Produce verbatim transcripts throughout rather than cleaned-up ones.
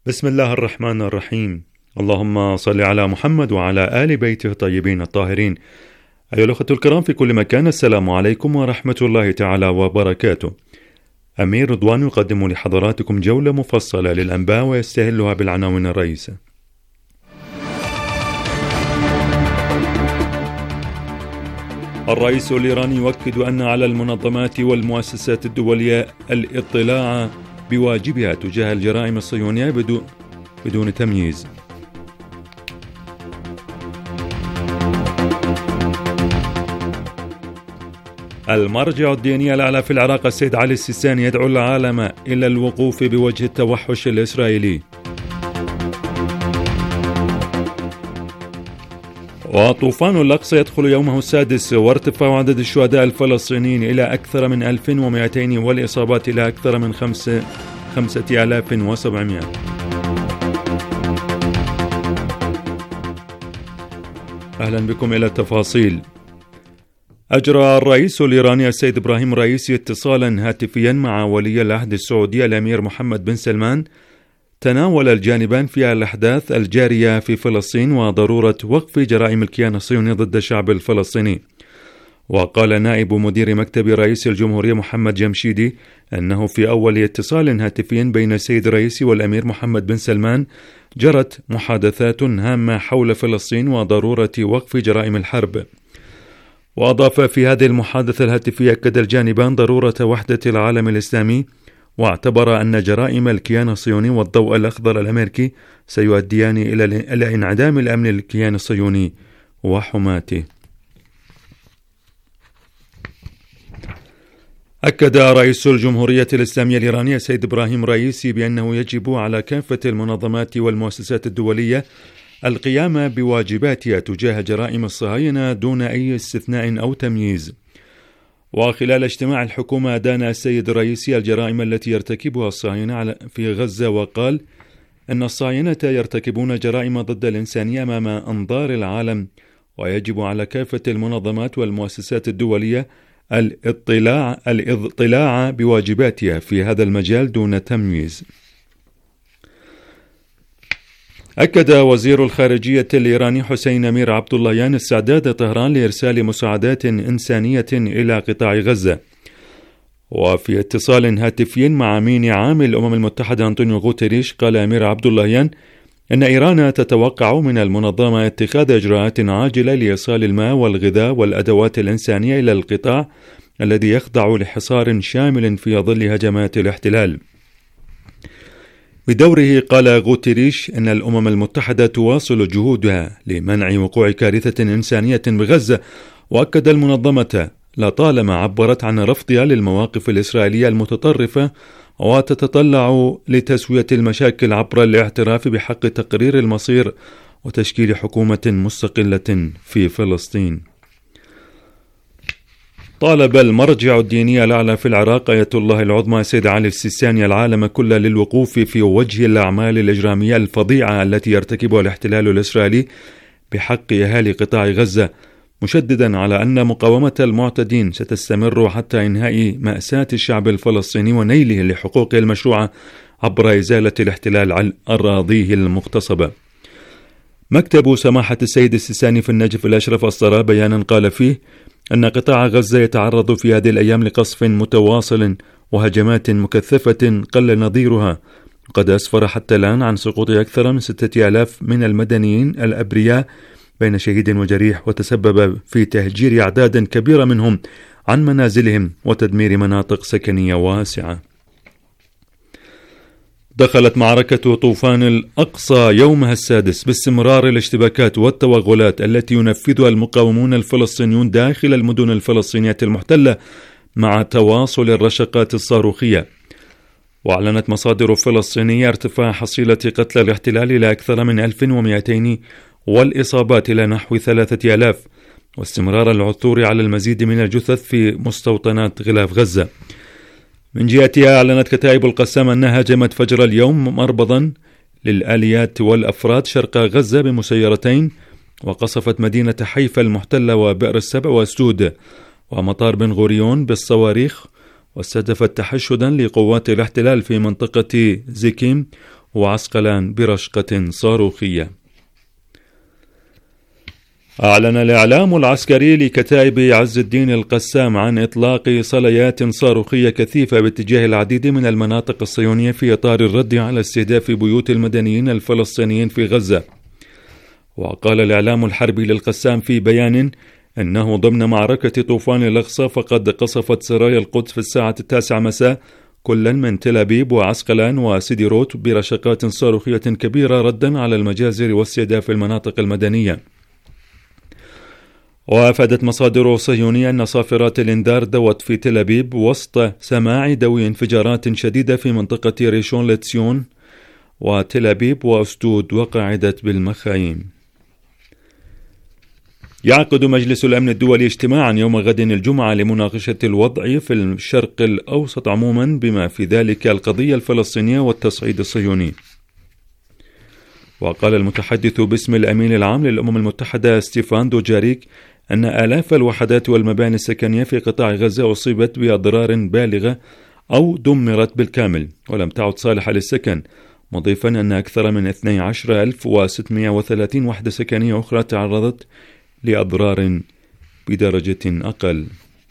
بسم الله الرحمن الرحيم. اللهم صل على محمد وعلى آل بيته الطيبين الطاهرين. أيها الأخوة الكرام في كل مكان، السلام عليكم ورحمة الله تعالى وبركاته. أمير رضوان يقدم لحضراتكم جولة مفصلة للأنباء ويستهلها بالعناوين الرئيسة. الرئيس الإيراني يؤكد أن على المنظمات والمؤسسات الدولية الاطلاع بواجبها تجاه الجرائم الصهيونية بدون بدون تمييز. المرجع الديني الأعلى في العراق السيد علي السيستاني يدعو العالم إلى الوقوف بوجه التوحش الإسرائيلي. وطوفان الأقصى يدخل يومه السادس، وارتفاع عدد الشهداء الفلسطينيين إلى أكثر من ألف ومئتين والإصابات إلى أكثر من خمسة خمسة آلاف وسبعمائة. أهلا بكم إلى التفاصيل. أجرى الرئيس الإيراني السيد إبراهيم رئيسي اتصالا هاتفيا مع ولي العهد السعودي الأمير محمد بن سلمان. تناول الجانبان في الأحداث الجارية في فلسطين وضرورة وقف جرائم الكيان الصهيوني ضد الشعب الفلسطيني. وقال نائب مدير مكتب رئيس الجمهورية محمد جمشيدي أنه في أول اتصال هاتفي بين السيد الرئيسي والأمير محمد بن سلمان جرت محادثات هامة حول فلسطين وضرورة وقف جرائم الحرب. وأضاف في هذه المحادثة الهاتفية أكد الجانبان ضرورة وحدة العالم الإسلامي، واعتبر أن جرائم الكيان الصهيوني والضوء الأخضر الأمريكي سيؤديان إلى انعدام الأمن للكيان الصهيوني وحماته. أكد رئيس الجمهورية الإسلامية الإيرانية السيد إبراهيم رئيسي بأنه يجب على كافة المنظمات والمؤسسات الدولية القيام بواجباتها تجاه جرائم الصهاينة دون أي استثناء أو تمييز. وخلال اجتماع الحكومة أدان السيد الرئيسي الجرائم التي يرتكبها الصهاينة في غزة، وقال أن الصهاينة يرتكبون جرائم ضد الإنسانية أمام أنظار العالم، ويجب على كافة المنظمات والمؤسسات الدولية الاطلاع الاطلاع بواجباتها في هذا المجال دون تمييز. أكد وزير الخارجية الإيراني حسين أمير عبد اللهيان استعداد طهران لإرسال مساعدات إنسانية إلى قطاع غزة. وفي اتصال هاتفي مع أمين عام الأمم المتحدة أنطونيو غوتيريش قال أمير عبد اللهيان أن إيران تتوقع من المنظمة اتخاذ إجراءات عاجلة لإيصال الماء والغذاء والأدوات الإنسانية إلى القطاع الذي يخضع لحصار شامل في ظل هجمات الاحتلال. بدوره قال غوتيريش أن الأمم المتحدة تواصل جهودها لمنع وقوع كارثة إنسانية بغزة، وأكد المنظمة لطالما عبرت عن رفضها للمواقف الإسرائيلية المتطرفة وتتطلع لتسوية المشاكل عبر الاعتراف بحق تقرير المصير وتشكيل حكومة مستقلة في فلسطين. طالب المرجع الديني الأعلى في العراق آية الله العظمى سيد علي السيستاني العالم كله للوقوف في وجه الأعمال الإجرامية الفظيعة التي يرتكبها الاحتلال الإسرائيلي بحق أهالي قطاع غزة، مشددا على أن مقاومة المعتدين ستستمر حتى إنهاء مأساة الشعب الفلسطيني ونيله لحقوقه المشروعة عبر إزالة الاحتلال عن أراضيه المغتصبة. مكتب سماحة السيد السيستاني في النجف الأشرف أصدر بيانا قال فيه أن قطاع غزة يتعرض في هذه الأيام لقصف متواصل وهجمات مكثفة قل نظيرها، وقد أسفر حتى الآن عن سقوط أكثر من ستة آلاف من المدنيين الأبرياء بين شهيد وجريح، وتسبب في تهجير أعداد كبيرة منهم عن منازلهم وتدمير مناطق سكنية واسعة. دخلت معركة طوفان الأقصى يومها السادس باستمرار الاشتباكات والتوغلات التي ينفذها المقاومون الفلسطينيون داخل المدن الفلسطينية المحتلة مع تواصل الرشقات الصاروخية. وأعلنت مصادر فلسطينية ارتفاع حصيلة قتلى الاحتلال إلى أكثر من ألف ومئتين والإصابات إلى نحو ثلاثة آلاف، واستمرار العثور على المزيد من الجثث في مستوطنات غلاف غزة. من جهتها أعلنت كتائب القسام أنها هاجمت فجر اليوم مربضا للآليات والأفراد شرق غزة بمسيرتين، وقصفت مدينة حيفا المحتلة وبئر السبع وأسدود ومطار بن غوريون بالصواريخ، واستهدفت تحشدا لقوات الاحتلال في منطقة زيكيم وعسقلان برشقة صاروخية. أعلن الإعلام العسكري لكتائب عز الدين القسام عن إطلاق صليات صاروخية كثيفة باتجاه العديد من المناطق الصهيونية في إطار الرد على استهداف بيوت المدنيين الفلسطينيين في غزة. وقال الإعلام الحربي للقسام في بيان أنه ضمن معركة طوفان الأقصى فقد قصفت سرايا القدس في الساعة التاسعة مساء كلا من تل أبيب وعسقلان وسديروت برشقات صاروخية كبيرة ردا على المجازر واستهداف المناطق المدنية. وأفادت مصادر صهيونية أن صافرات الإنذار دوت في تل أبيب وسط سماع دوي انفجارات شديدة في منطقة ريشون لتسيون وتل أبيب وأسدود وقاعدة بالمخايم. يعقد مجلس الأمن الدولي اجتماعا يوم غد الجمعة لمناقشة الوضع في الشرق الأوسط عموما بما في ذلك القضية الفلسطينية والتصعيد الصهيوني. وقال المتحدث باسم الأمين العام للأمم المتحدة ستيفان دوجاريك أن آلاف الوحدات والمباني السكنية في قطاع غزة أصيبت بأضرار بالغة أو دمرت بالكامل ولم تعد صالحة للسكن، مضيفا أن أكثر من اثني عشر ألف وستمائة وثلاثين وحدة سكنية أخرى تعرضت لأضرار بدرجة أقل.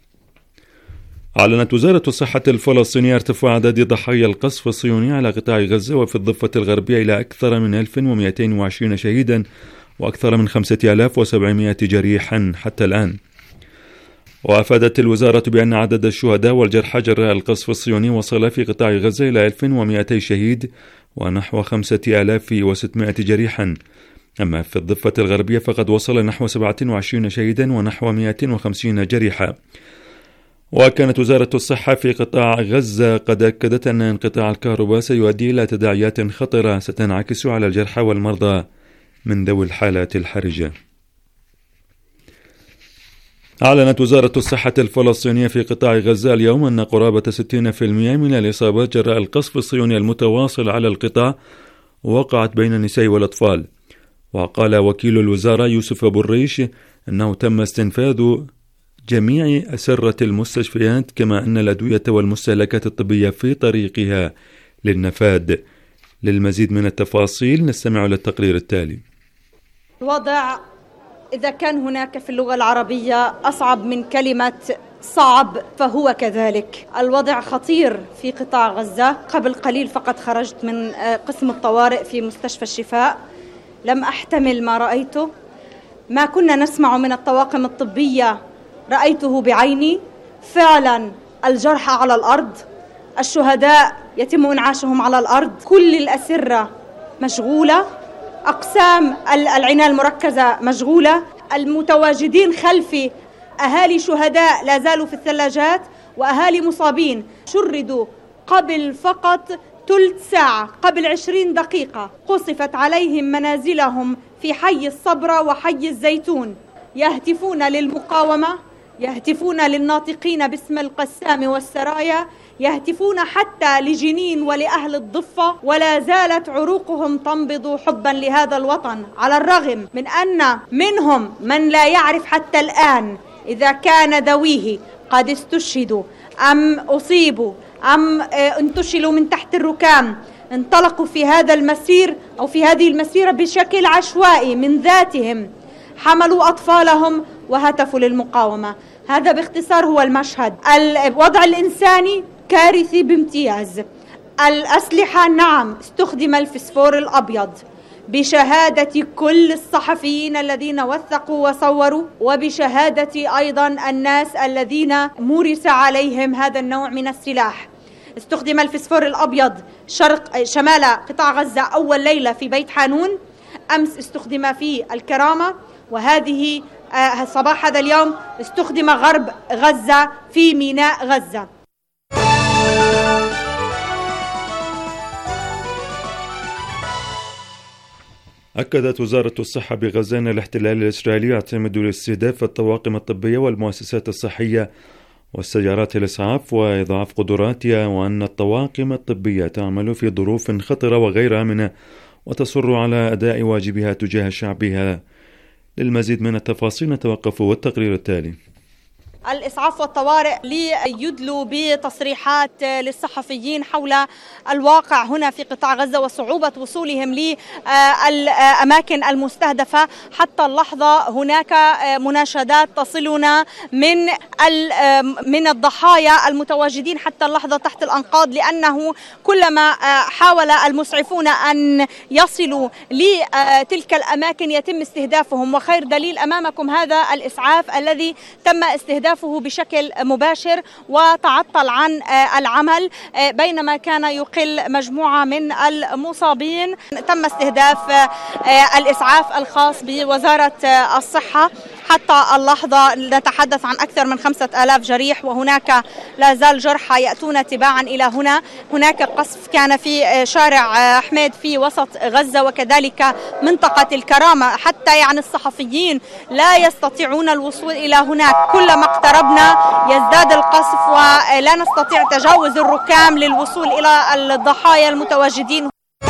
أعلنت وزارة الصحة الفلسطينية ارتفاع عدد ضحايا القصف الصهيوني على قطاع غزة وفي الضفة الغربية إلى أكثر من ألف ومئتين وعشرين شهيدا وأكثر من خمسة آلاف وسبعمائة جريحا حتى الآن. وأفادت الوزارة بأن عدد الشهداء والجرحى جراء القصف الصهيوني وصل في قطاع غزة إلى ألف ومئتين شهيد ونحو خمسة آلاف وستمائة جريحا. أما في الضفة الغربية فقد وصل نحو سبعة وعشرين شهيدا ونحو مئة وخمسين جريحا. وكانت وزارة الصحة في قطاع غزة قد أكدت أن انقطاع الكهرباء سيؤدي إلى تداعيات خطرة ستنعكس على الجرحى والمرضى من ذوي الحالات الحرجة. أعلنت وزارة الصحة الفلسطينية في قطاع غزة اليوم أن قرابة ستين بالمئة من الإصابات جراء القصف الصهيوني المتواصل على القطاع وقعت بين النساء والأطفال. وقال وكيل الوزارة يوسف أبو الريش أنه تم استنفاذ جميع أسرة المستشفيات كما أن الأدوية والمستهلكات الطبية في طريقها للنفاذ. للمزيد من التفاصيل نستمع للتقرير التالي. الوضع إذا كان هناك في اللغة العربية أصعب من كلمة صعب فهو كذلك. الوضع خطير في قطاع غزة. قبل قليل فقط خرجت من قسم الطوارئ في مستشفى الشفاء، لم أحتمل ما رأيته. ما كنا نسمع من الطواقم الطبية رأيته بعيني. فعلا الجرحى على الأرض، الشهداء يتم إنعاشهم على الأرض، كل الأسرة مشغولة، أقسام العناية المركزة مشغولة، المتواجدين خلفي أهالي شهداء لا زالوا في الثلاجات وأهالي مصابين شردوا قبل فقط ثلث ساعة، قبل عشرين دقيقة قصفت عليهم منازلهم في حي الصبرة وحي الزيتون. يهتفون للمقاومة، يهتفون للناطقين باسم القسام والسرايا، يهتفون حتى لجنين ولأهل الضفة، ولا زالت عروقهم تنبض حبا لهذا الوطن، على الرغم من أن منهم من لا يعرف حتى الآن إذا كان ذويه قد استشهدوا أم أصيبوا أم انتشلوا من تحت الركام. انطلقوا في هذا المسير أو في هذه المسيرة بشكل عشوائي من ذاتهم، حملوا أطفالهم وهتفوا للمقاومة. هذا باختصار هو المشهد. الوضع الإنساني كارثي بامتياز. الأسلحة نعم استخدم الفسفور الأبيض بشهادة كل الصحفيين الذين وثقوا وصوروا، وبشهادة أيضا الناس الذين مورس عليهم هذا النوع من السلاح. استخدم الفسفور الأبيض شرق شمال قطاع غزة أول ليلة في بيت حانون، أمس استخدم في الكرامة، وهذه صباح هذا اليوم استخدم غرب غزة في ميناء غزة. أكدت وزارة الصحة بغزة أن الاحتلال الإسرائيلي يعتمد لاستهداف الطواقم الطبية والمؤسسات الصحية والسيارات الإسعاف وإضعاف قدراتها، وأن الطواقم الطبية تعمل في ظروف خطرة وغير آمنة وتصر على أداء واجبها تجاه شعبها. للمزيد من التفاصيل نتوقف والتقرير التالي. الإسعاف والطوارئ ليدلوا بتصريحات للصحفيين حول الواقع هنا في قطاع غزة وصعوبة وصولهم للأماكن المستهدفة. حتى اللحظة هناك مناشدات تصلنا من من الضحايا المتواجدين حتى اللحظة تحت الأنقاض، لأنه كلما حاول المسعفون أن يصلوا لتلك الأماكن يتم استهدافهم. وخير دليل أمامكم هذا الإسعاف الذي تم استهدافه بشكل مباشر وتعطل عن العمل بينما كان يقل مجموعة من المصابين. تم استهداف الإسعاف الخاص بوزارة الصحة. حتى اللحظة نتحدث عن أكثر من خمسة آلاف جريح، وهناك لا زال جرحى يأتون تباعا إلى هنا. هناك قصف كان في شارع حميد في وسط غزة وكذلك منطقة الكرامة، حتى يعني الصحفيين لا يستطيعون الوصول إلى هناك. كلما اقتربنا يزداد القصف ولا نستطيع تجاوز الركام للوصول إلى الضحايا المتواجدين.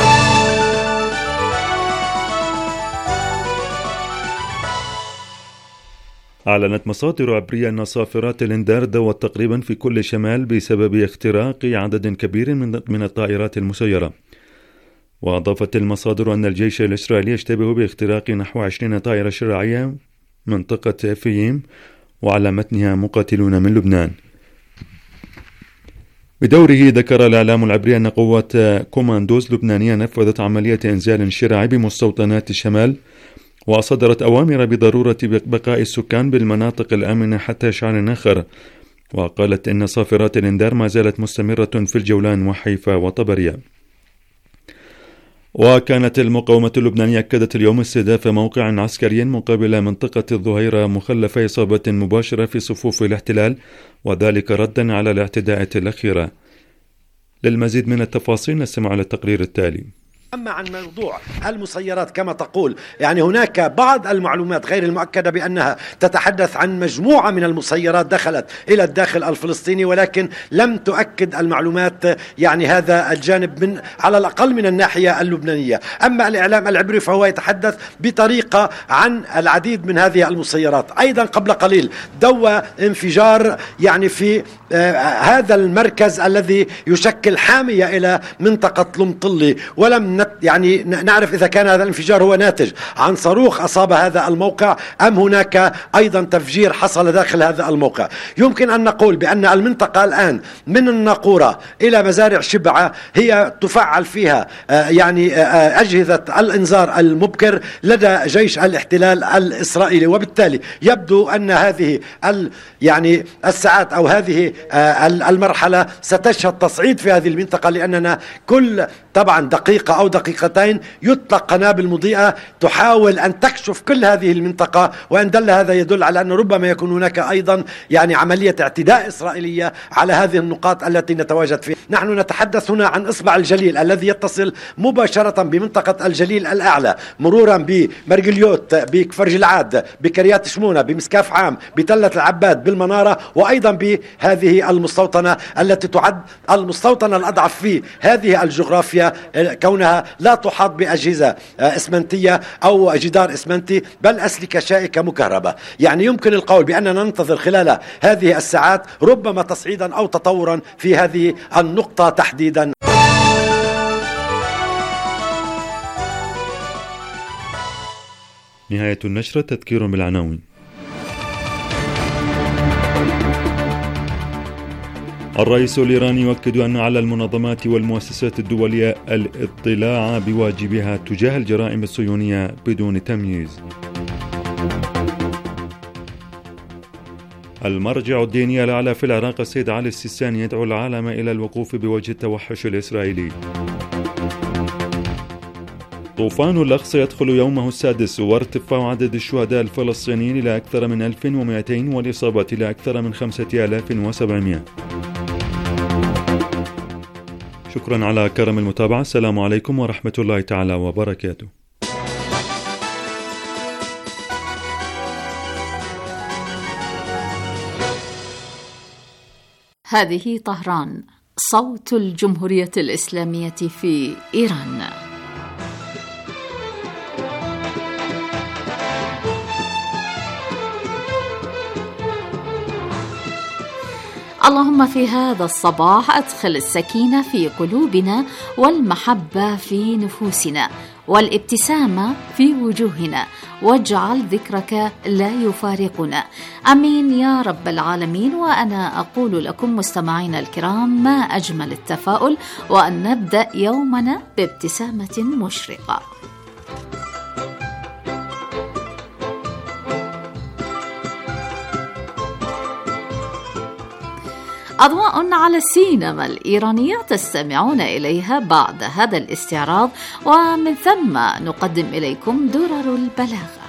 أعلنت مصادر عبرية أن صافرات الإنذار دوت تقريبا في كل شمال بسبب اختراق عدد كبير من الطائرات المسيرة. وأضافت المصادر أن الجيش الإسرائيلي يشتبه باختراق نحو عشرين طائرة شراعية منطقة فييم وعلى متنها مقاتلون من لبنان. بدوره ذكر الإعلام العبري أن قوات كوماندوز لبنانية نفذت عملية إنزال شراعي بمستوطنات الشمال، وصدرت أوامر بضرورة بقاء السكان بالمناطق الآمنة حتى شهر آخر. وقالت إن صافرات الإنذار ما زالت مستمرة في الجولان وحيفا وطبرية. وكانت المقاومة اللبنانية أكدت اليوم استهداف موقع عسكري مقابل منطقة الظهيرة مخلف إصابة مباشرة في صفوف الاحتلال، وذلك ردا على الاعتداءات الأخيرة. للمزيد من التفاصيل نستمع على التقرير التالي. أما عن موضوع المسيرات كما تقول، يعني هناك بعض المعلومات غير المؤكدة بأنها تتحدث عن مجموعة من المسيرات دخلت إلى الداخل الفلسطيني، ولكن لم تؤكد المعلومات يعني هذا الجانب من على الأقل من الناحية اللبنانية. أما الإعلام العبري فهو يتحدث بطريقة عن العديد من هذه المسيرات. أيضا قبل قليل دوى انفجار يعني في آه هذا المركز الذي يشكل حامية إلى منطقة لمطلي، ولم يعني نعرف إذا كان هذا الانفجار هو ناتج عن صاروخ أصاب هذا الموقع أم هناك أيضا تفجير حصل داخل هذا الموقع. يمكن أن نقول بأن المنطقة الآن من الناقورة إلى مزارع شبعة هي تفعل فيها يعني أجهزة الإنذار المبكر لدى جيش الاحتلال الإسرائيلي، وبالتالي يبدو أن هذه يعني الساعات أو هذه المرحلة ستشهد تصعيد في هذه المنطقة، لأننا كل طبعا دقيقة أو دقيقتين يطلق قنابل مضيئة تحاول أن تكشف كل هذه المنطقة، وإن دل هذا يدل على أن ربما يكون هناك أيضا يعني عملية اعتداء إسرائيلية على هذه النقاط التي نتواجد فيها. نحن نتحدث هنا عن إصبع الجليل الذي يتصل مباشرة بمنطقة الجليل الأعلى مرورا بمرجليوت، بكفر جلعاد، بكريات شمونة، بمسكاف عام، بتلة العباد، بالمنارة، وأيضا بهذه المستوطنة التي تعد المستوطنة الأضعف في هذه الجغرافيا، كونها لا تحاط بأجهزة إسمنتية أو جدار إسمنتي بل أسلكة شائكة مكهربة. يعني يمكن القول بأننا ننتظر خلال هذه الساعات ربما تصعيدا أو تطورا في هذه النقطة تحديدا. نهاية النشرة. تذكير بالعناوين. الرئيس الإيراني يؤكد أن على المنظمات والمؤسسات الدولية الاطلاع بواجبها تجاه الجرائم الصهيونية بدون تمييز. المرجع الديني الأعلى في العراق السيد علي السيستاني يدعو العالم إلى الوقوف بوجه التوحش الإسرائيلي. طوفان الأقصى يدخل يومه السادس، وارتفاع عدد الشهداء الفلسطينيين إلى أكثر من ألف ومئتين والإصابات إلى أكثر من خمسة آلاف وسبعمائة. شكرا على كرم المتابعة. السلام عليكم ورحمة الله تعالى وبركاته. هذه طهران، صوت الجمهورية الإسلامية في إيران. اللهم في هذا الصباح أدخل السكينة في قلوبنا والمحبة في نفوسنا والابتسامة في وجوهنا، واجعل ذكرك لا يفارقنا. أمين يا رب العالمين. وأنا أقول لكم مستمعينا الكرام ما أجمل التفاؤل، وأن نبدأ يومنا بابتسامة مشرقة. أضواء على السينما الإيرانية تستمعون إليها بعد هذا الاستعراض، ومن ثم نقدم إليكم درر البلاغة.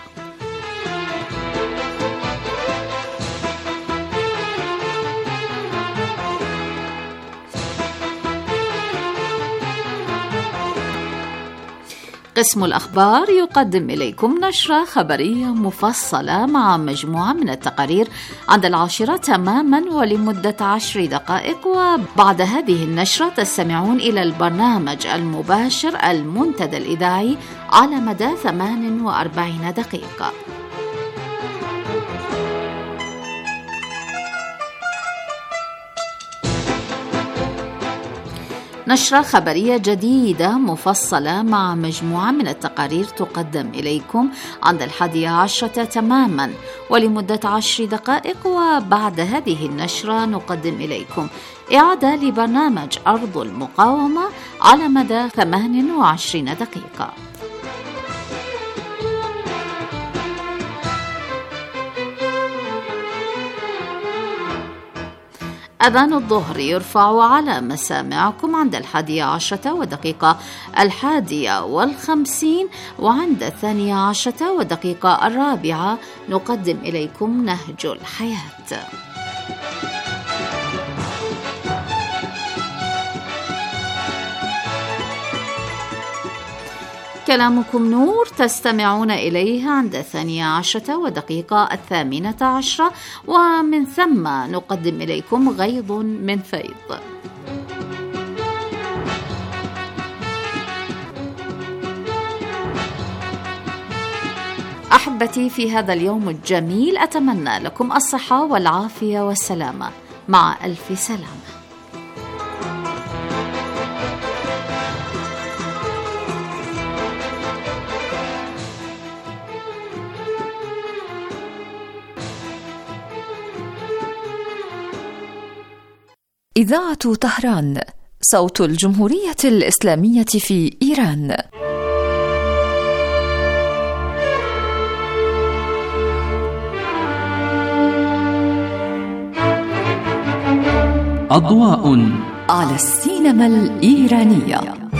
قسم الأخبار يقدم إليكم نشرة خبرية مفصلة مع مجموعة من التقارير عند العاشرة تماما ولمدة عشر دقائق، وبعد هذه النشرة تستمعون إلى البرنامج المباشر المنتدى الإذاعي على مدى ثمان وأربعين دقيقة. نشرة خبرية جديدة مفصلة مع مجموعة من التقارير تقدم إليكم عند الحادية عشرة تماما ولمدة عشر دقائق، وبعد هذه النشرة نقدم إليكم إعادة لبرنامج أرض المقاومة على مدى ثمان وعشرين دقيقة. أذان الظهر يرفع على مسامعكم عند الحادية عشرة ودقيقة الحادية والخمسين، وعند الثانية عشرة ودقيقة الرابعة نقدم إليكم نهج الحياة. كلامكم نور تستمعون إليه عند الثانية عشرة ودقيقة الثامنة عشرة، ومن ثم نقدم إليكم غيض من فيض. أحبتي في هذا اليوم الجميل أتمنى لكم الصحة والعافية والسلامة، مع ألف سلامة. إذاعة طهران، صوت الجمهورية الإسلامية في إيران. أضواء على السينما الإيرانية.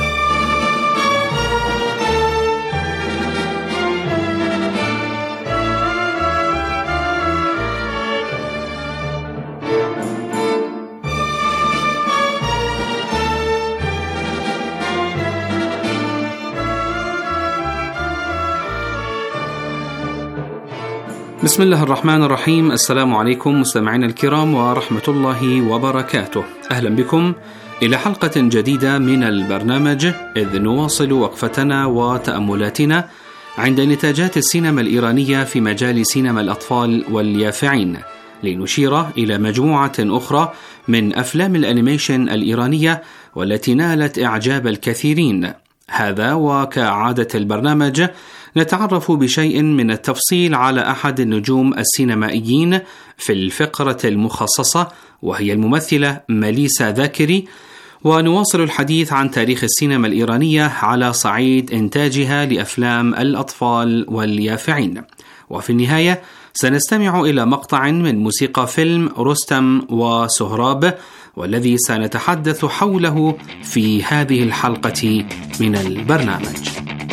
بسم الله الرحمن الرحيم. السلام عليكم مستمعينا الكرام ورحمة الله وبركاته. أهلا بكم إلى حلقة جديدة من البرنامج، إذ نواصل وقفتنا وتأملاتنا عند نتاجات السينما الإيرانية في مجال سينما الأطفال واليافعين، لنشير إلى مجموعة أخرى من أفلام الأنيميشن الإيرانية والتي نالت إعجاب الكثيرين. هذا وكعادة البرنامج نتعرف بشيء من التفصيل على أحد النجوم السينمائيين في الفقرة المخصصة، وهي الممثلة مليسا ذاكري، ونواصل الحديث عن تاريخ السينما الإيرانية على صعيد إنتاجها لأفلام الأطفال واليافعين. وفي النهاية سنستمع إلى مقطع من موسيقى فيلم رستم وسهراب، والذي سنتحدث حوله في هذه الحلقة من البرنامج.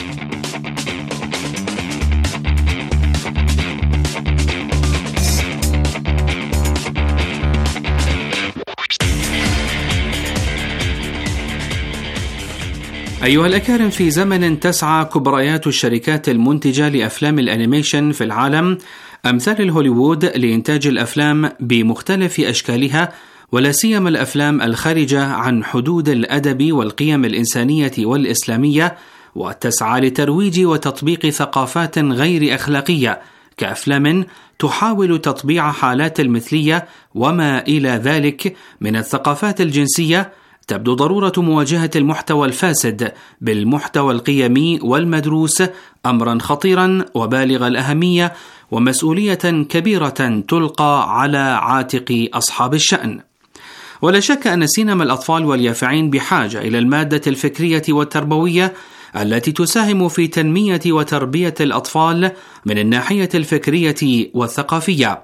أيها الأكارم، في زمن تسعى كبريات الشركات المنتجة لأفلام الأنيميشن في العالم أمثال الهوليوود لإنتاج الأفلام بمختلف أشكالها، ولا سيما الأفلام الخارجة عن حدود الأدب والقيم الإنسانية والإسلامية، وتسعى لترويج وتطبيق ثقافات غير أخلاقية كأفلام تحاول تطبيع حالات المثلية وما إلى ذلك من الثقافات الجنسية، تبدو ضرورة مواجهة المحتوى الفاسد بالمحتوى القيمي والمدروس أمرا خطيرا وبالغ الأهمية ومسؤولية كبيرة تلقى على عاتق أصحاب الشأن. ولا شك أن سينما الأطفال واليافعين بحاجة إلى المادة الفكرية والتربوية التي تساهم في تنمية وتربية الأطفال من الناحية الفكرية والثقافية.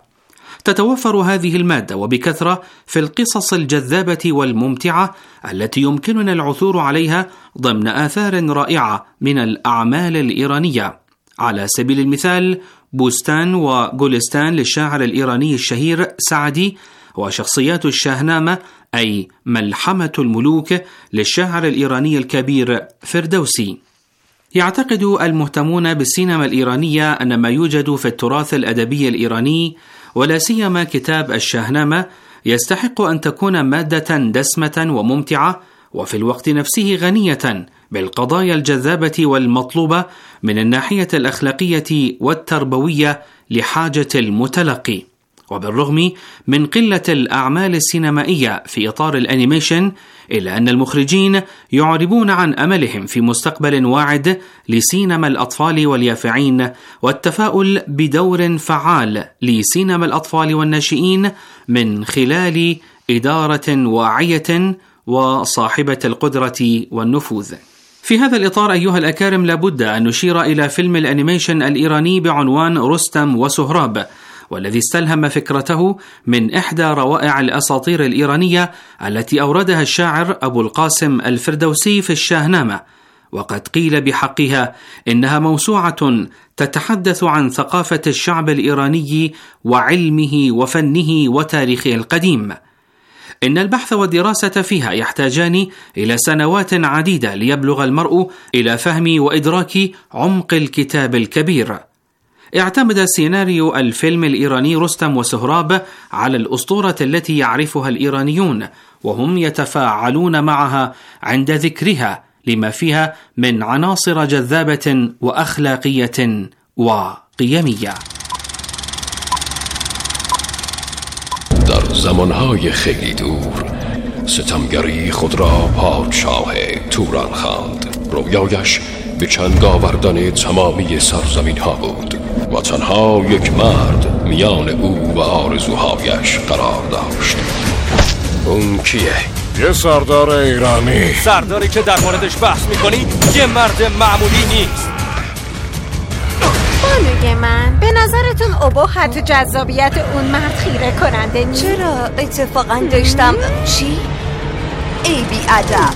تتوفر هذه المادة وبكثرة في القصص الجذابة والممتعة التي يمكننا العثور عليها ضمن آثار رائعة من الأعمال الإيرانية. على سبيل المثال بوستان وغولستان للشاعر الإيراني الشهير سعدي، وشخصيات الشاهنامة أي ملحمة الملوك للشاعر الإيراني الكبير فردوسي. يعتقد المهتمون بالسينما الإيرانية أن ما يوجد في التراث الأدبي الإيراني ولا سيما كتاب الشاهنامة يستحق أن تكون مادة دسمة وممتعة وفي الوقت نفسه غنية بالقضايا الجذابة والمطلوبة من الناحية الأخلاقية والتربوية لحاجة المتلقي. وبالرغم من قلة الأعمال السينمائية في إطار الأنيميشن، إلا أن المخرجين يعربون عن أملهم في مستقبل واعد لسينما الأطفال واليافعين والتفاؤل بدور فعال لسينما الأطفال والناشئين من خلال إدارة واعية وصاحبة القدرة والنفوذ. في هذا الإطار أيها الأكارم لابد أن نشير إلى فيلم الأنيميشن الإيراني بعنوان رستم وسهراب، والذي استلهم فكرته من إحدى روائع الأساطير الإيرانية التي أوردها الشاعر أبو القاسم الفردوسي في الشاهنامة. وقد قيل بحقها إنها موسوعة تتحدث عن ثقافة الشعب الإيراني وعلمه وفنه وتاريخه القديم. إن البحث والدراسة فيها يحتاجان إلى سنوات عديدة ليبلغ المرء إلى فهم وإدراك عمق الكتاب الكبير. اعتمد سيناريو الفيلم الإيراني رستم وسهراب على الأسطورة التي يعرفها الإيرانيون، وهم يتفاعلون معها عند ذكرها لما فيها من عناصر جذابة وأخلاقية وقيمية. در زمانهای خیلی دور ستمگری خود را پادشاه توران خواند. رویایش به چنگ آوردن تمامی سرزمین ها بود و تنها یک مرد میان او و آرزوهایش قرار داشت. اون کیه؟ یه سردار ایرانی. سرداری که در موردش بحث میکنی یه مرد معمولی نیست. بانوی من، به نظرتون ابهت و جذابیت اون مرد خیره کننده نیست؟ چرا اتفاقا داشتم چی؟ ای بی ادب.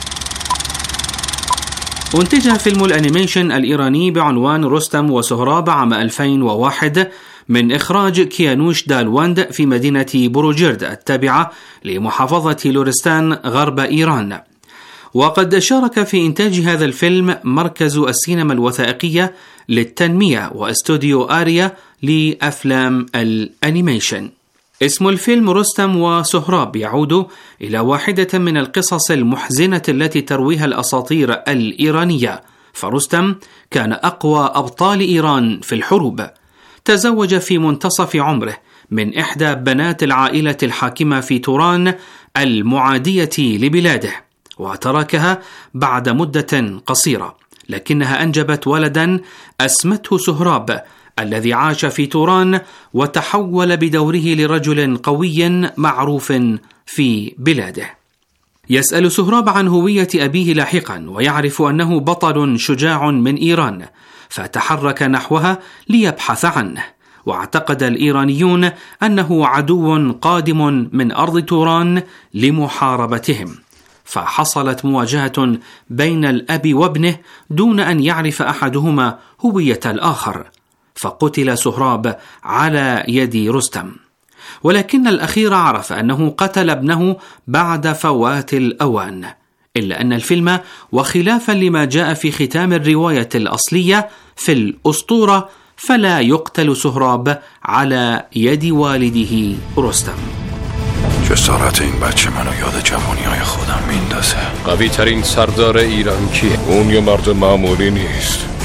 انتج فيلم الأنيميشن الإيراني بعنوان رستم وسهراب عام ألفين وواحد من إخراج كيانوش دالوند في مدينة بروجرد التابعة لمحافظة لورستان غرب إيران. وقد شارك في إنتاج هذا الفيلم مركز السينما الوثائقية للتنمية واستوديو آريا لأفلام الأنيميشن. اسم الفيلم رستم وسهراب يعود إلى واحدة من القصص المحزنة التي ترويها الأساطير الإيرانية. فرستم كان أقوى أبطال إيران في الحروب. تزوج في منتصف عمره من إحدى بنات العائلة الحاكمة في توران المعادية لبلاده، وتركها بعد مدة قصيرة، لكنها أنجبت ولدا أسمته سهراب الذي عاش في توران وتحول بدوره لرجل قوي معروف في بلاده. يسأل سهراب عن هوية أبيه لاحقا ويعرف أنه بطل شجاع من إيران، فتحرك نحوها ليبحث عنه. واعتقد الإيرانيون أنه عدو قادم من أرض توران لمحاربتهم، فحصلت مواجهة بين الأب وابنه دون أن يعرف أحدهما هوية الآخر، فقتل سهراب على يد رستم. ولكن الأخير عرف أنه قتل ابنه بعد فوات الأوان. إلا أن الفيلم، وخلافا لما جاء في ختام الرواية الأصلية في الأسطورة، فلا يقتل سهراب على يد والده رستم. جسارت این بچه منو یاد جوانی های خودم میندازه. قوی ترین سردار ایران کیه؟ اون یه مرد معمولی نیست.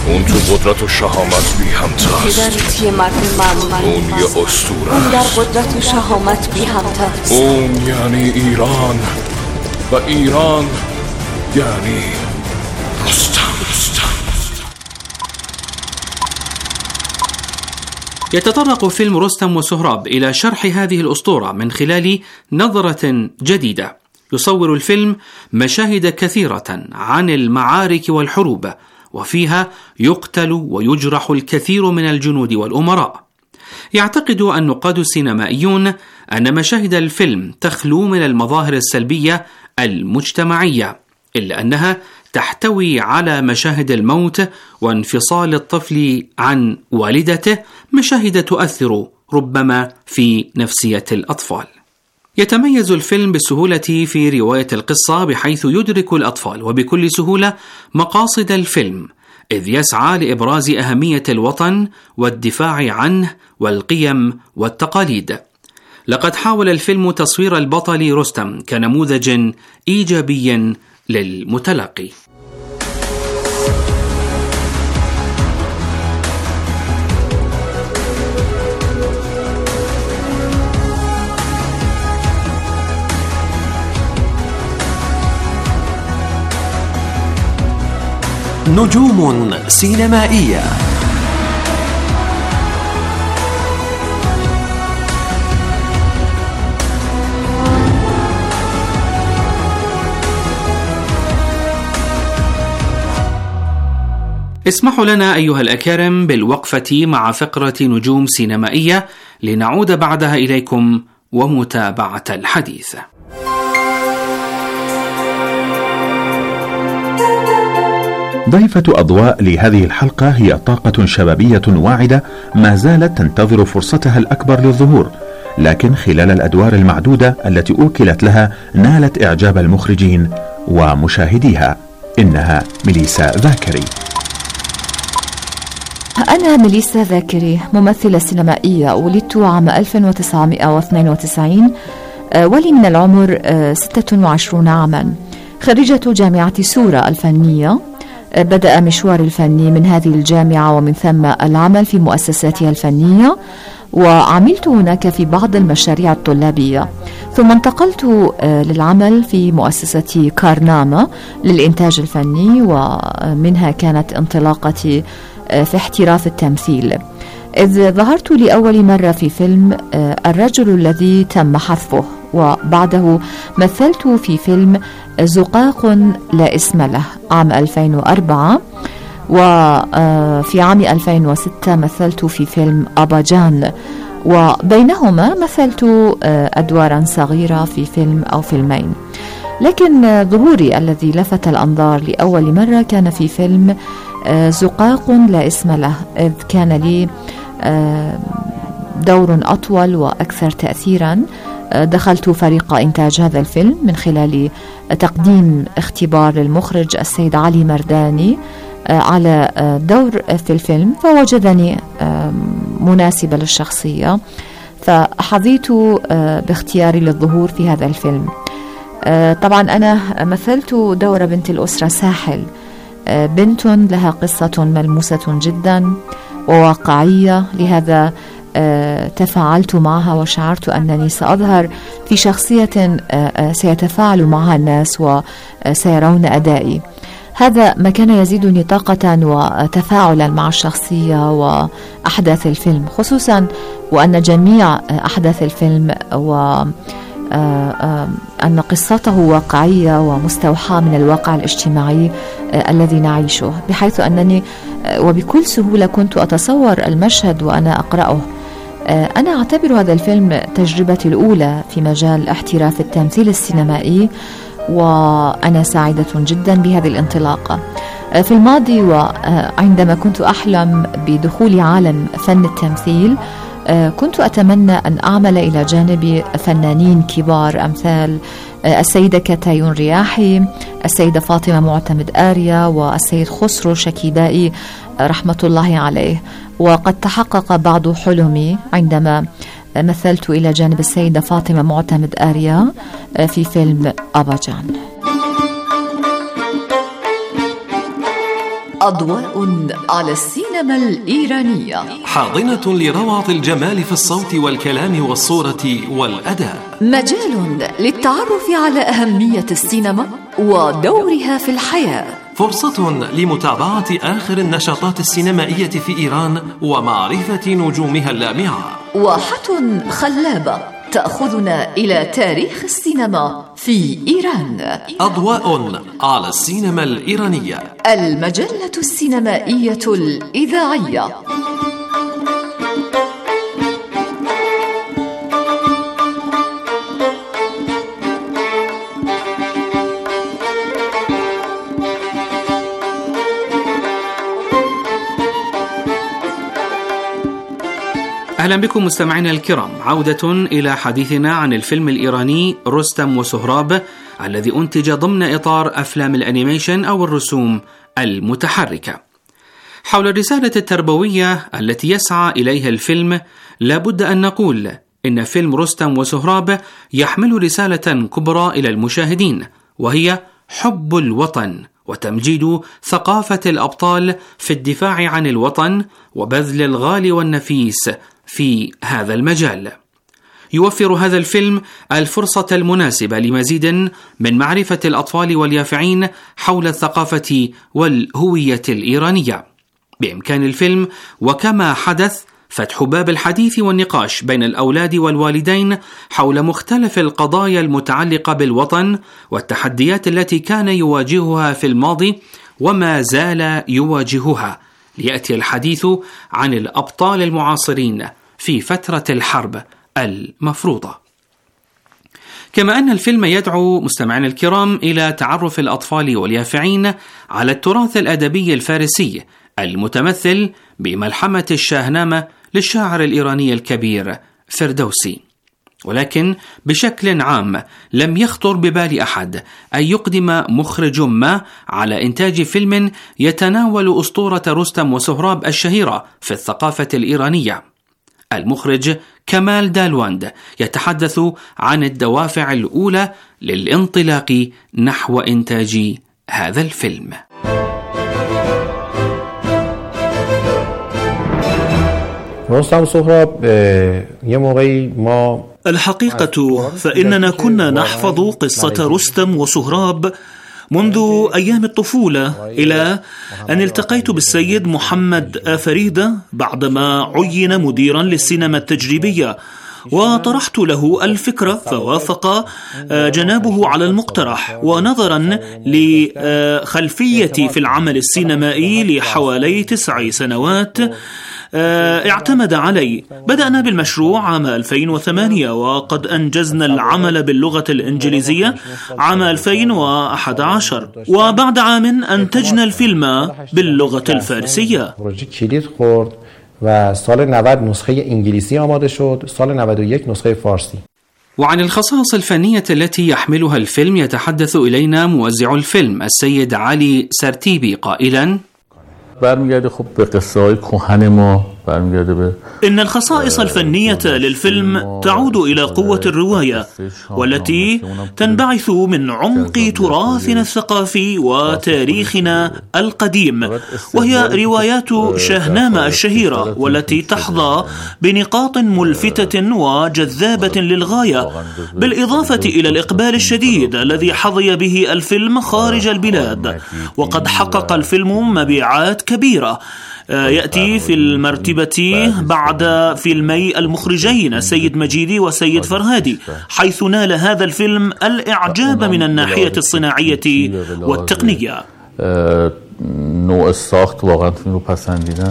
اون تو قدرت و شهامت بی همتاست. پدرت یه مرد معمولی، اون یه اسطوره. اون در قدرت و شهامت بی همتاست. اون یعنی ایران و ایران یعنی رستم. يتطرق فيلم رستم وسهراب إلى شرح هذه الأسطورة من خلال نظرة جديدة. يصور الفيلم مشاهد كثيرة عن المعارك والحروب، وفيها يقتل ويجرح الكثير من الجنود والأمراء. يعتقد النقاد السينمائيون أن مشاهد الفيلم تخلو من المظاهر السلبية المجتمعية، إلا أنها تحتوي على مشاهد الموت وانفصال الطفل عن والدته، مشاهد تؤثر ربما في نفسية الأطفال. يتميز الفيلم بالسهولة في رواية القصة، بحيث يدرك الأطفال وبكل سهولة مقاصد الفيلم، إذ يسعى لإبراز أهمية الوطن والدفاع عنه والقيم والتقاليد. لقد حاول الفيلم تصوير البطل رستم كنموذج إيجابي للمتلقي. نجوم سينمائية. اسمحوا لنا أيها الأكارم بالوقفة مع فقرة نجوم سينمائية، لنعود بعدها إليكم ومتابعة الحديث. ضيفة أضواء لهذه الحلقة هي طاقة شبابية واعدة ما زالت تنتظر فرصتها الأكبر للظهور، لكن خلال الأدوار المعدودة التي أوكلت لها نالت إعجاب المخرجين ومشاهديها. إنها ميليسا ذاكري. أنا ميليسا ذاكري، ممثلة سينمائية. ولدت عام ألف وتسعمائة واثنين وتسعين، ولي من العمر ستة وعشرين عاما. خريجة جامعة سورة الفنية. بدأ مشواري الفني من هذه الجامعة، ومن ثم العمل في مؤسساتها الفنية، وعملت هناك في بعض المشاريع الطلابية. ثم انتقلت للعمل في مؤسسة كارناما للإنتاج الفني، ومنها كانت انطلاقتي في احتراف التمثيل، إذ ظهرت لأول مرة في فيلم الرجل الذي تم حذفه، وبعده مثلت في فيلم زقاق لا اسم له عام ألفين وأربعة، وفي عام ألفين وستة مثلت في فيلم أباجان، وبينهما مثلت أدوارا صغيرة في فيلم أو فيلمين. لكن ظهوري الذي لفت الأنظار لأول مرة كان في فيلم زقاق لا اسم له، إذ كان لي دور أطول وأكثر تأثيرا. دخلت فريق إنتاج هذا الفيلم من خلال تقديم اختبار للمخرج السيد علي مرداني على دور في الفيلم، فوجدني مناسبة للشخصية، فحظيت باختياري للظهور في هذا الفيلم. طبعا أنا مثلت دور بنت الأسرة ساحل، بنت لها قصة ملموسة جدا وواقعية، لهذا تفاعلت معها وشعرت أنني سأظهر في شخصية سيتفاعل معها الناس وسيرون أدائي. هذا ما كان يزيدني طاقة وتفاعلا مع الشخصية وأحداث الفيلم، خصوصا وأن جميع أحداث الفيلم و أن قصته واقعية ومستوحاة من الواقع الاجتماعي الذي نعيشه، بحيث أنني وبكل سهولة كنت أتصور المشهد وأنا أقرأه. أنا أعتبر هذا الفيلم تجربتي الأولى في مجال احتراف التمثيل السينمائي، وأنا سعيدة جدا بهذه الانطلاقة. في الماضي وعندما كنت أحلم بدخول عالم فن التمثيل، كنت أتمنى أن أعمل إلى جانب فنانين كبار أمثال السيدة كتايون رياحي، السيدة فاطمة معتمد آريا، والسيد خسرو شكيبائي رحمة الله عليه. وقد تحقق بعض حلمي عندما مثلت إلى جانب السيدة فاطمة معتمد آريا في فيلم أباجان. أضواء على السينما الإيرانية، حاضنة لروعة الجمال في الصوت والكلام والصورة والأداء، مجال للتعرف على أهمية السينما ودورها في الحياة، فرصة لمتابعة آخر النشاطات السينمائية في إيران ومعرفة نجومها اللامعة، واحة خلابة تأخذنا إلى تاريخ السينما في إيران. أضواء على السينما الإيرانية، المجلة السينمائية الإذاعية. أهلا بكم مستمعينا الكرام، عودة إلى حديثنا عن الفيلم الإيراني رستم وسهراب الذي أنتج ضمن إطار أفلام الأنيميشن أو الرسوم المتحركة. حول الرسالة التربوية التي يسعى إليها الفيلم، لابد أن نقول إن فيلم رستم وسهراب يحمل رسالة كبرى إلى المشاهدين، وهي حب الوطن وتمجيد ثقافة الأبطال في الدفاع عن الوطن وبذل الغالي والنفيس في هذا المجال. يوفر هذا الفيلم الفرصة المناسبة لمزيد من معرفة الأطفال واليافعين حول الثقافة والهوية الإيرانية. بإمكان الفيلم وكما حدث فتح باب الحديث والنقاش بين الأولاد والوالدين حول مختلف القضايا المتعلقة بالوطن والتحديات التي كان يواجهها في الماضي وما زال يواجهها، ليأتي الحديث عن الأبطال المعاصرين في فترة الحرب المفروضة. كما أن الفيلم يدعو مستمعينا الكرام إلى تعرف الأطفال واليافعين على التراث الأدبي الفارسي المتمثل بملحمة الشاهنامة للشاعر الإيراني الكبير فردوسي. ولكن بشكل عام لم يخطر ببال أحد أن يقدم مخرج ما على إنتاج فيلم يتناول أسطورة رستم وسهراب الشهيرة في الثقافة الإيرانية. المخرج كمال دالواند يتحدث عن الدوافع الأولى للانطلاق نحو إنتاج هذا الفيلم. رستم وسهراب یه موقعی ما الحقيقة فإننا كنا نحفظ قصة رستم وسهراب منذ أيام الطفولة، إلى أن التقيت بالسيد محمد آفريدة بعدما عين مديرا للسينما التجريبية، وطرحت له الفكرة فوافق جنابه على المقترح. ونظرا لخلفيتي في العمل السينمائي لحوالي تسع سنوات اعتمد علي. بدأنا بالمشروع عام ألفين وثمانية، وقد أنجزنا العمل باللغة الإنجليزية عام ألفين وأحد عشر، وبعد عام أنتجنا الفيلم باللغة الفارسية. و سال نود نسخه انگلیسی آماده شد، سال نود و یک نسخه فارسی. وعن الخصائص الفنية التي يحملها الفيلم يتحدث إلينا موزع الفيلم السيد علي سرتيبي قائلا: برمیگرده خب به قصه های کهن ما، برمیگرده به إن الخصائص الفنية للفيلم تعود إلى قوة الرواية، والتي تنبعث من عمق تراثنا الثقافي وتاريخنا القديم، وهي روايات شاهنامة الشهيرة، والتي تحظى بنقاط ملفتة وجذابة للغاية، بالإضافة إلى الإقبال الشديد الذي حظي به الفيلم خارج البلاد. وقد حقق الفيلم مبيعات كبيرة، يأتي في المرتبة بعد فيلمي المخرجين السيد مجيدي والسيد فرهادي، حيث نال هذا الفيلم الإعجاب من الناحية الصناعية والتقنية. نوع الساخت واقعا فيلم پسندیدن.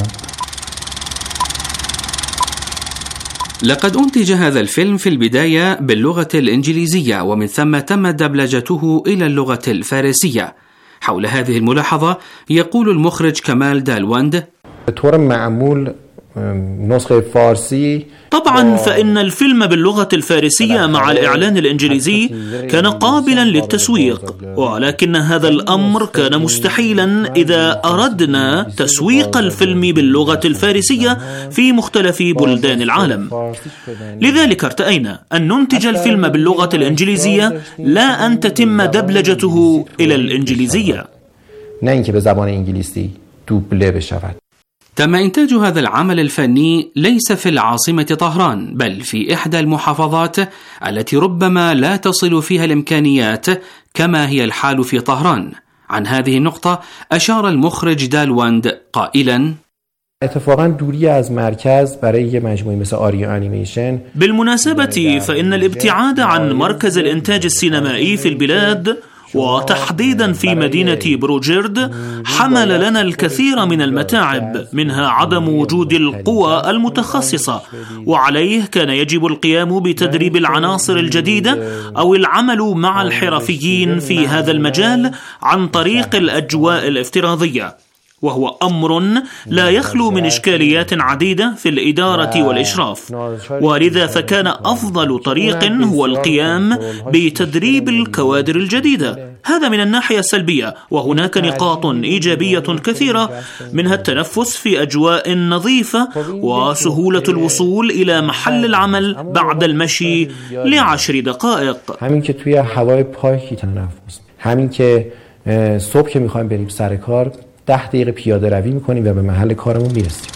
لقد أنتج هذا الفيلم في البداية باللغة الإنجليزية، ومن ثم تم دبلجته إلى اللغة الفارسية. حول هذه الملاحظة يقول المخرج كمال دالواند: بطور معمول نسخة فارسي طبعا فإن الفيلم باللغة الفارسية مع الإعلان الإنجليزي كان قابلا للتسويق، ولكن هذا الأمر كان مستحيلا إذا أردنا تسويق الفيلم باللغة الفارسية في مختلف بلدان العالم. لذلك ارتأينا أن ننتج الفيلم باللغة الإنجليزية، لا أن تتم دبلجته إلى الإنجليزية. نه اینکه به زبان انگلیسی دوبله بشود. تم إنتاج هذا العمل الفني ليس في العاصمة طهران، بل في إحدى المحافظات التي ربما لا تصل فيها الإمكانيات كما هي الحال في طهران. عن هذه النقطة أشار المخرج دالواند قائلا: اتفاقا دوری از مرکز برای یه مجموعه مثل آریو انیمیشن. بالمناسبة فإن الابتعاد عن مركز الإنتاج السينمائي في البلاد وتحديدا في مدينة بروجيرد حمل لنا الكثير من المتاعب، منها عدم وجود القوى المتخصصة، وعليه كان يجب القيام بتدريب العناصر الجديدة أو العمل مع الحرفيين في هذا المجال عن طريق الأجواء الافتراضية، وهو أمر لا يخلو من إشكاليات عديدة في الإدارة والإشراف، ولذا فكان أفضل طريق هو القيام بتدريب الكوادر الجديدة. هذا من الناحية السلبية، وهناك نقاط إيجابية كثيرة، منها التنفس في أجواء نظيفة وسهولة الوصول إلى محل العمل بعد المشي لعشر دقائق. همین که توی هوای پاکی تنفس، همین که صبح که می‌خوایم بریم سر کار ده دقیقه پیاده روی میکنیم و به محل کارمون میرسیم.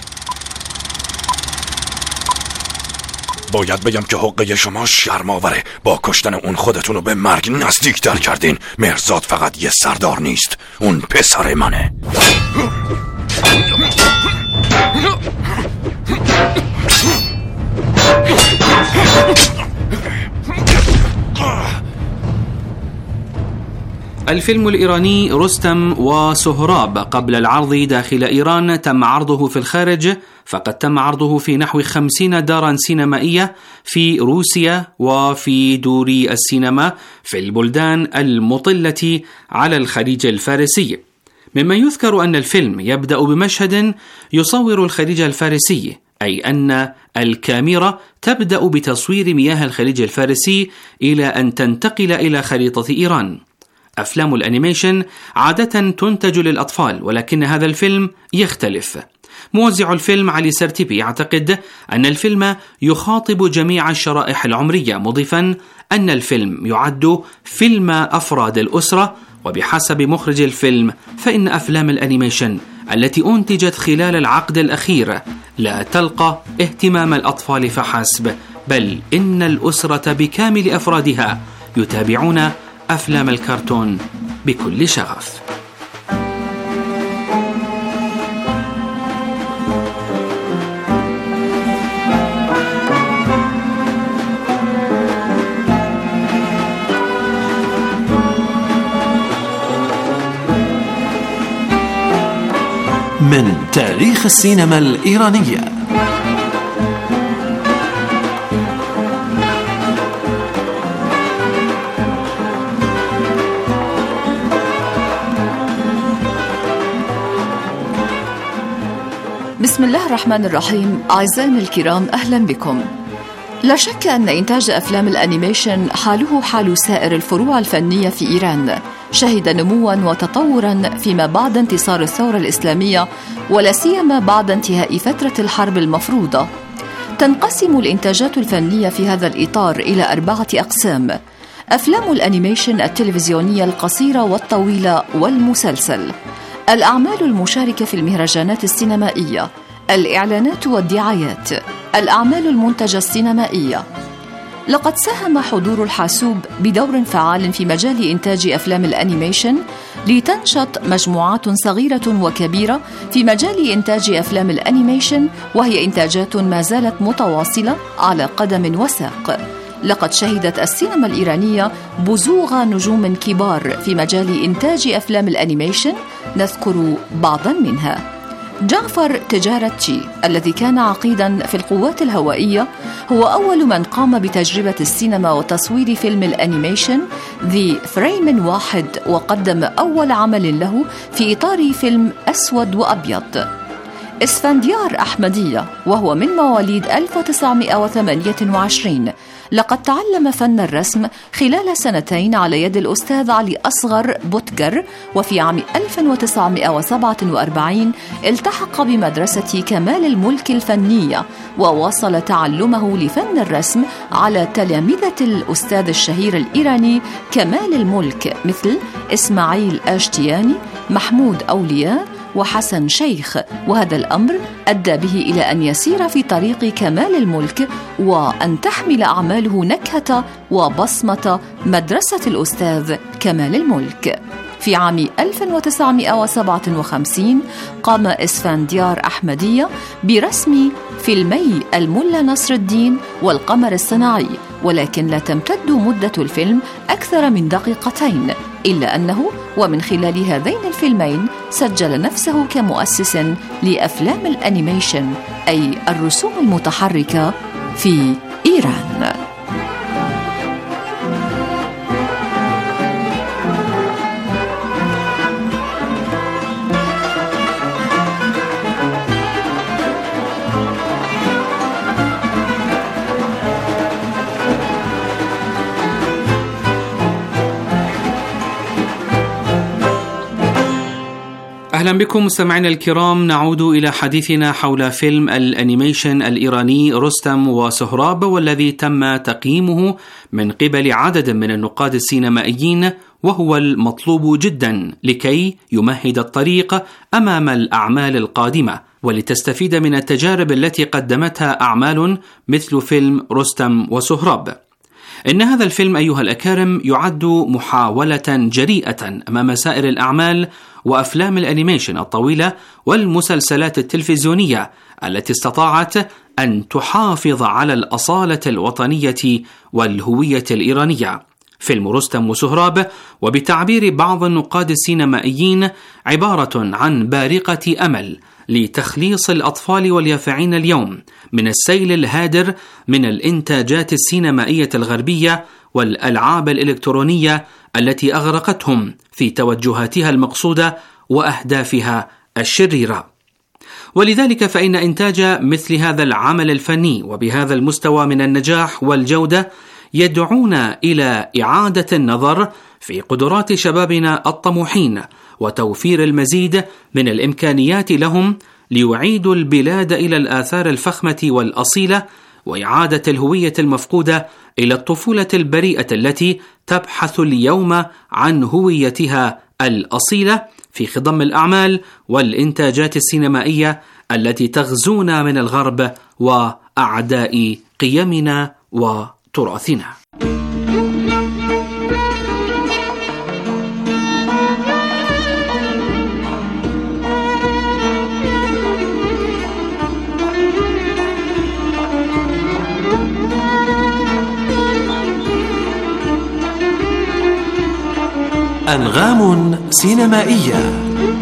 باید بگم که حقه شما شرم‌آوره. با کشتن اون خودتون رو به مرگ نزدیک‌تر کردین. مهرزاد فقط یه سردار نیست، اون پسر منه. الفيلم الإيراني رستم وسهراب قبل العرض داخل إيران تم عرضه في الخارج، فقد تم عرضه في نحو خمسين دارا سينمائية في روسيا وفي دور السينما في البلدان المطلة على الخليج الفارسي. مما يذكر أن الفيلم يبدأ بمشهد يصور الخليج الفارسي، أي أن الكاميرا تبدأ بتصوير مياه الخليج الفارسي إلى أن تنتقل إلى خريطة إيران. أفلام الأنيميشن عادة تنتج للأطفال، ولكن هذا الفيلم يختلف. موزع الفيلم علي سرتيبي يعتقد أن الفيلم يخاطب جميع الشرائح العمرية، مضيفا أن الفيلم يعد فيلم أفراد الأسرة، وبحسب مخرج الفيلم فإن أفلام الأنيميشن التي أنتجت خلال العقد الأخير لا تلقى اهتمام الأطفال فحسب، بل إن الأسرة بكامل أفرادها يتابعون أفلام الكرتون بكل شغف. من تاريخ السينما الإيرانية. بسم الله الرحمن الرحيم. أعزائنا الكرام، أهلا بكم. لا شك أن إنتاج أفلام الأنيميشن حاله حال سائر الفروع الفنية في إيران، شهد نمواً وتطوراً فيما بعد انتصار الثورة الإسلامية، ولا سيما بعد انتهاء فترة الحرب المفروضة. تنقسم الإنتاجات الفنية في هذا الإطار إلى أربعة أقسام: أفلام الأنيميشن التلفزيونية القصيرة والطويلة والمسلسل، الأعمال المشاركة في المهرجانات السينمائية، الإعلانات والدعايات، الأعمال المنتجة السينمائية. لقد ساهم حضور الحاسوب بدور فعال في مجال إنتاج أفلام الأنيميشن لتنشط مجموعات صغيرة وكبيرة في مجال إنتاج أفلام الأنيميشن، وهي إنتاجات ما زالت متواصلة على قدم وساق. لقد شهدت السينما الإيرانية بزوغ نجوم كبار في مجال إنتاج أفلام الأنيميشن، نذكر بعضا منها: جعفر تجارتشي الذي كان عقيدا في القوات الهوائية، هو أول من قام بتجربة السينما وتصوير فيلم الأنيميشن ذي فريم واحد، وقدم أول عمل له في إطار فيلم أسود وأبيض. اسفنديار أحمدية وهو من مواليد ألف وتسعمائة وثمانية وعشرين، لقد تعلم فن الرسم خلال سنتين على يد الأستاذ علي أصغر بوتجر، وفي عام ألف وتسعمائة وسبعة وأربعين التحق بمدرسة كمال الملك الفنية، وواصل تعلمه لفن الرسم على تلامذة الأستاذ الشهير الإيراني كمال الملك مثل إسماعيل آشتياني، محمود أولياء، وحسن شيخ، وهذا الأمر أدى به إلى أن يسير في طريق كمال الملك وأن تحمل أعماله نكهة وبصمة مدرسة الأستاذ كمال الملك. في عام ألف وتسعمائة وسبعة وخمسين قام إسفنديار أحمدية برسم فيلمي الملا نصر الدين والقمر الصناعي، ولكن لا تمتد مدة الفيلم أكثر من دقيقتين، إلا أنه ومن خلال هذين الفيلمين سجل نفسه كمؤسس لأفلام الأنيميشن أي الرسوم المتحركة في إيران. أهلا بكم مستمعينا الكرام، نعود إلى حديثنا حول فيلم الأنيميشن الإيراني رستم وسهراب، والذي تم تقييمه من قبل عدد من النقاد السينمائيين، وهو المطلوب جدا لكي يمهد الطريق أمام الأعمال القادمة ولتستفيد من التجارب التي قدمتها أعمال مثل فيلم رستم وسهراب. إن هذا الفيلم أيها الأكارم يعد محاولة جريئة أمام سائر الأعمال وأفلام الأنيميشن الطويلة والمسلسلات التلفزيونية التي استطاعت أن تحافظ على الأصالة الوطنية والهوية الإيرانية. فيلم رستم وسهراب وبتعبير بعض النقاد السينمائيين عبارة عن بارقة أمل لتخليص الأطفال واليافعين اليوم من السيل الهادر من الإنتاجات السينمائية الغربية والألعاب الإلكترونية التي أغرقتهم في توجهاتها المقصودة وأهدافها الشريرة. ولذلك فإن إنتاج مثل هذا العمل الفني وبهذا المستوى من النجاح والجودة يدعونا إلى إعادة النظر في قدرات شبابنا الطموحين وتوفير المزيد من الإمكانيات لهم ليعيدوا البلاد إلى الآثار الفخمة والأصيلة، وإعادة الهوية المفقودة إلى الطفولة البريئة التي تبحث اليوم عن هويتها الأصيلة في خضم الأعمال والإنتاجات السينمائية التي تغزونا من الغرب وأعداء قيمنا وتراثنا. أنغام سينمائية.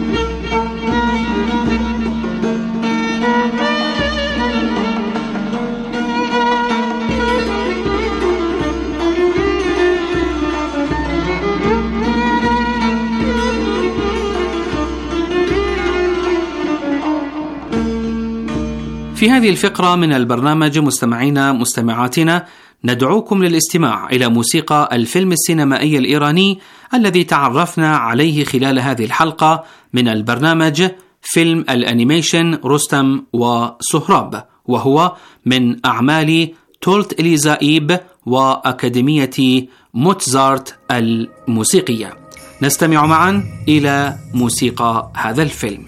في هذه الفقرة من البرنامج مستمعينا مستمعاتنا ندعوكم للاستماع إلى موسيقى الفيلم السينمائي الإيراني الذي تعرفنا عليه خلال هذه الحلقة من البرنامج، فيلم الأنيميشن رستم وسهراب، وهو من أعمال تولت إليزائيب وأكاديمية موتزارت الموسيقية. نستمع معا إلى موسيقى هذا الفيلم.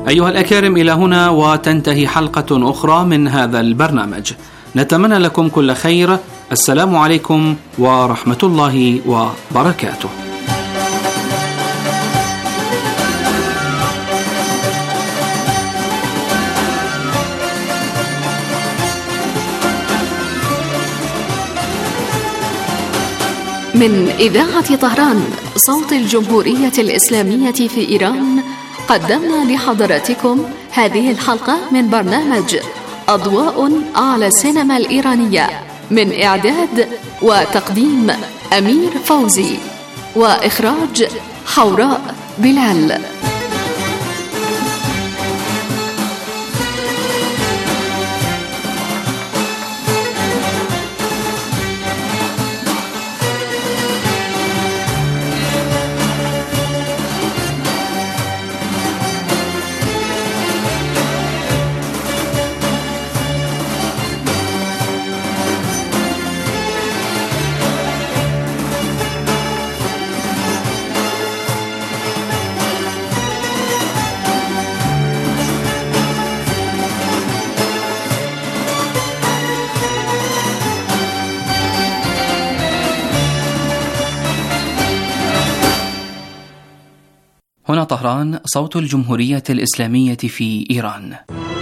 أيها الأكارم، إلى هنا وتنتهي حلقة أخرى من هذا البرنامج. نتمنى لكم كل خير. السلام عليكم ورحمة الله وبركاته. من إذاعة طهران صوت الجمهورية الإسلامية في إيران، قدمنا لحضراتكم هذه الحلقة من برنامج أضواء على السينما الإيرانية، من إعداد وتقديم أمير فوزي، وإخراج حوراء بلال. هنا طهران صوت الجمهورية الإسلامية في إيران.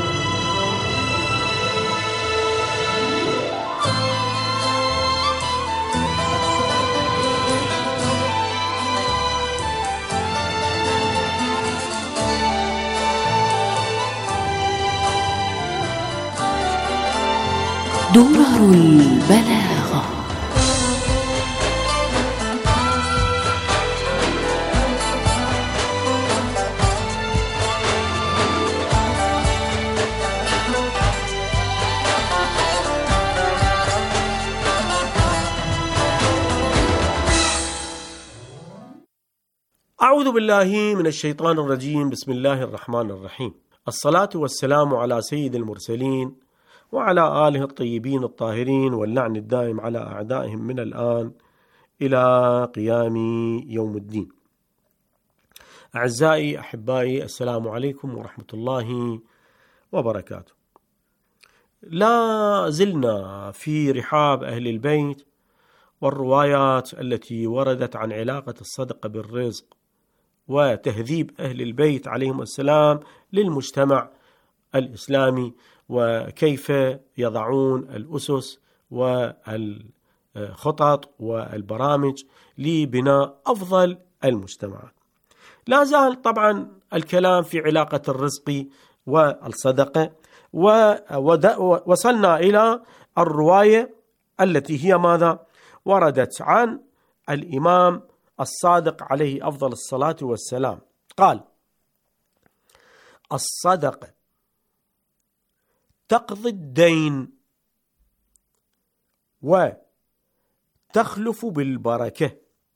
درر البلاغة. أعوذ بالله من الشيطان الرجيم. بسم الله الرحمن الرحيم. الصلاة والسلام على سيد المرسلين وعلى آله الطيبين الطاهرين، واللعن الدائم على أعدائهم من الآن إلى قيام يوم الدين. أعزائي أحبائي، السلام عليكم ورحمة الله وبركاته. لا زلنا في رحاب أهل البيت والروايات التي وردت عن علاقة الصدقة بالرزق وتهذيب أهل البيت عليهم السلام للمجتمع الإسلامي، وكيف يضعون الأسس والخطط والبرامج لبناء أفضل المجتمعات. لا زال طبعا الكلام في علاقة الرزق والصدقة، ووصلنا إلى الرواية التي هي ماذا؟ وردت عن الإمام الصادق عليه أفضل الصلاة والسلام، قال: الصدقة تقضي الدين وتخلف بالبركة.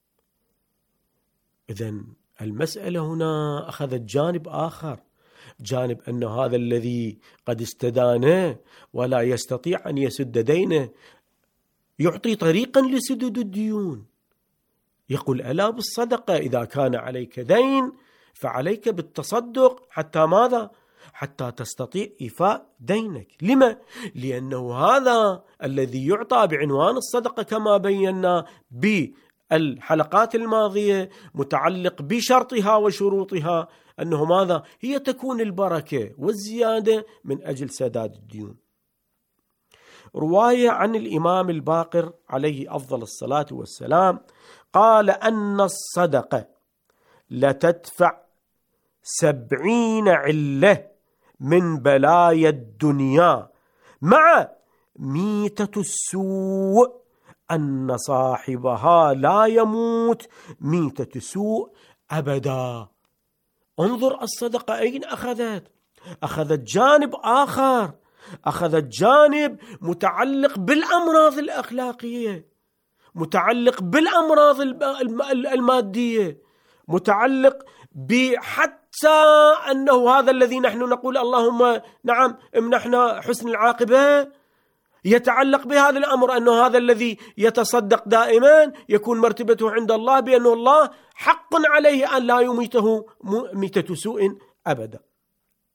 إذن المسألة هنا أخذت جانب آخر، جانب أن هذا الذي قد استدانه ولا يستطيع أن يسد دينه يعطي طريقا لسدود الديون. يقول: ألا بالصدقة، إذا كان عليك دين فعليك بالتصدق حتى ماذا؟ حتى تستطيع إيفاء دينك. لما؟ لأنه هذا الذي يعطى بعنوان الصدقة كما بينا بالحلقات الماضية متعلق بشرطها وشروطها، أنه ماذا؟ هي تكون البركة والزيادة من أجل سداد الديون. رواية عن الإمام الباقر عليه أفضل الصلاة والسلام قال أن الصدقة لتدفع سبعين علة من بلايا الدنيا مع ميتة السوء، أن صاحبها لا يموت ميتة سوء أبدا. انظر الصدقة أين أخذت؟ أخذت جانب آخر، أخذت جانب متعلق بالأمراض الأخلاقية، متعلق بالأمراض المادية، متعلق بحتى أنه هذا الذي نحن نقول اللهم نعم امنحنا حسن العاقبة، يتعلق بهذا الأمر أنه هذا الذي يتصدق دائما يكون مرتبته عند الله بأنه الله حق عليه أن لا يميته ميتة سوء أبدا.